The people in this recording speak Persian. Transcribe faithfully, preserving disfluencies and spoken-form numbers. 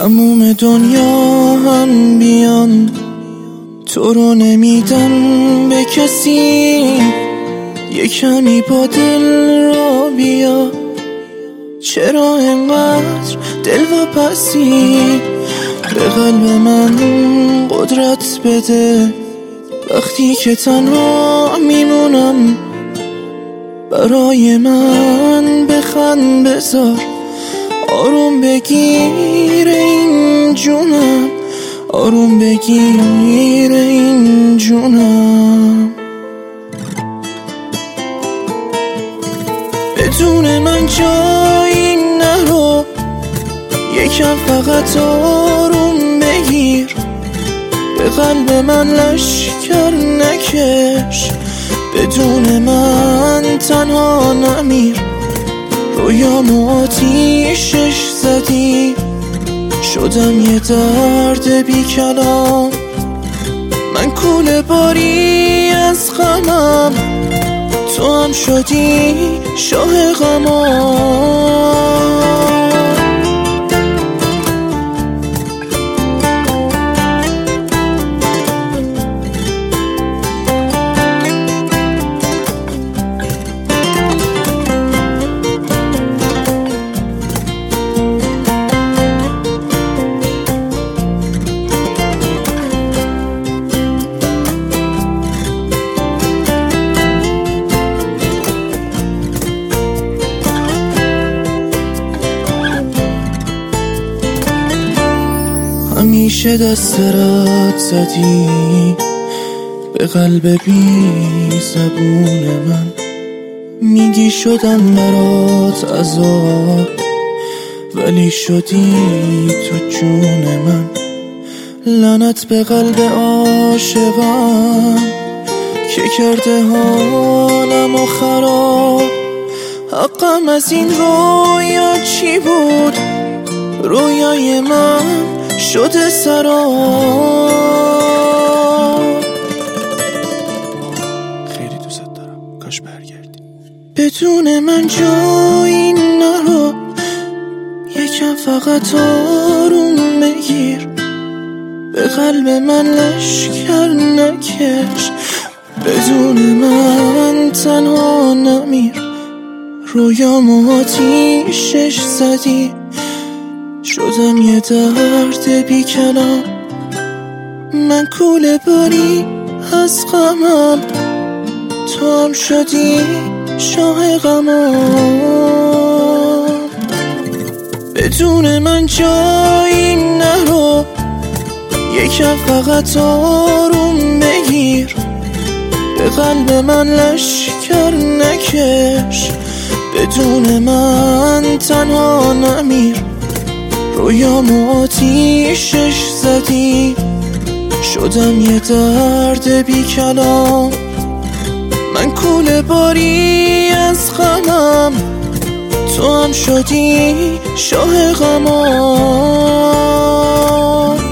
تموم دنیا هم بیان تو رو نمیدم به کسی، یه کمی با دل را بیا. چرا انقدر دل و پسی؟ به قلب من قدرت بده وقتی که تنها میمونم. برای من بخند بذار، آروم بگیر این جونم، آروم بگیر این جونم. بدون من جایی نرو، یکم فقط آروم بگیر. به قلب من لشکر نکش، بدون من تنها نمیر. رویامو آتیشش زدی، شدم یه درد بی کلام. من کوله باری از غمم، تو هم شدی شاه غمام. همیشه دست رد زدی به قلب بی زبون من، میگی شدم برات عذاب ولی شدی تو جون من. لعنت به قلب عاشقم که کرده حالمو خراب. حقم از این رویا چی بود؟ رویای من شده سراب. خیلی دوست دارم، کاش برگردی. بدون من جایی نرو، یکم فقط آروم بگیر. به قلب من لشکر نکش، بدون من تنها نمیر. رویامو آتیشش زدی، شدم یه درد بی کلام. من کوله باری از غمم، تو هم شدی شاه غمام. بدون من جایی نرو، یکم فقط آروم بگیر. به قلب من لشکر نکش، بدون من تنها نمیر. رویامو آتیشش زدی، شدم یه درد بی کلام. من کوله باری از غمم، تو هم شدی شاه غمام.